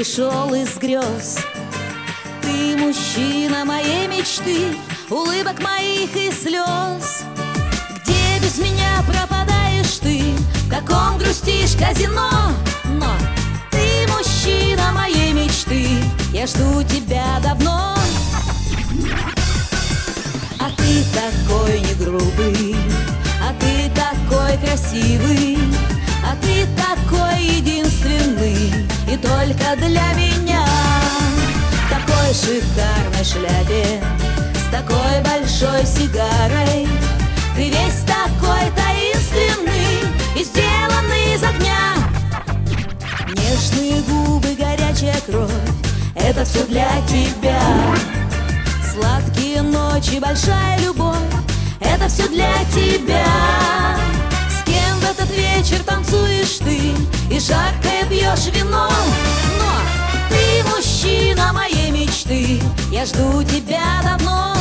пришел из грез. Ты мужчина моей мечты, улыбок моих и слез. Где без меня пропадаешь ты, в каком грустишь казино? Но ты мужчина моей мечты, я жду тебя давно. А ты такой не грубый, а ты такой красивый, а ты такой единственный и только для меня. В такой шикарной шляпе, с такой большой сигарой, ты весь такой таинственный и сделанный из огня. Нежные губы, горячая кровь, это все для тебя. Сладкие ночи, большая любовь, это все для тебя. С кем в этот вечер танцуешь ты и жаркое пьешь вино? Но ты мужчина моей мечты, я жду тебя давно.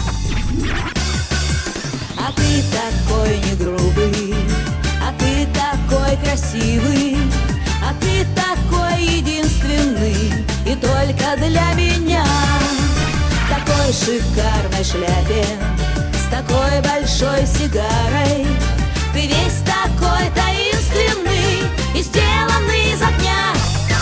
А ты такой не грубый, а ты такой красивый, а ты такой единственный и только для меня. В такой шикарной шляпе, с такой большой сигарой, ты весь такой таинственный и сделанный из огня.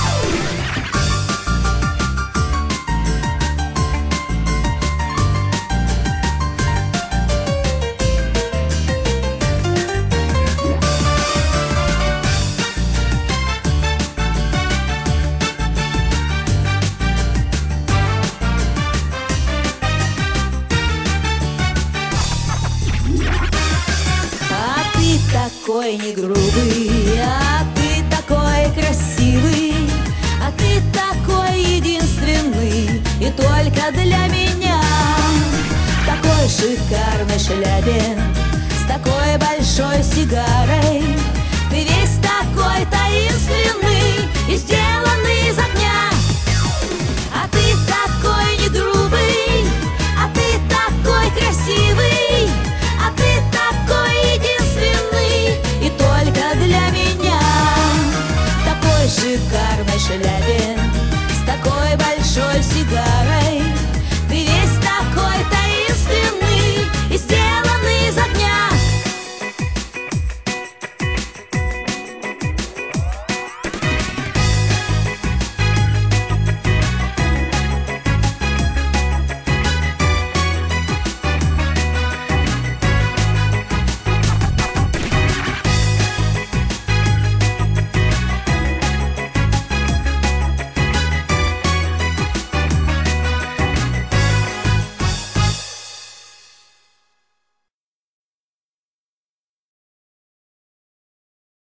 Такой не грубый, а ты такой красивый, а ты такой единственный и только для меня. В такой шикарной шляпе, с такой большой сигарой, ты весь такой таинственный и сделанный из огня. А ты такой не грубый, а ты такой красивый, а ты такой единственный и только для меня. В такой шикарной шляпе, с такой большой сигарой,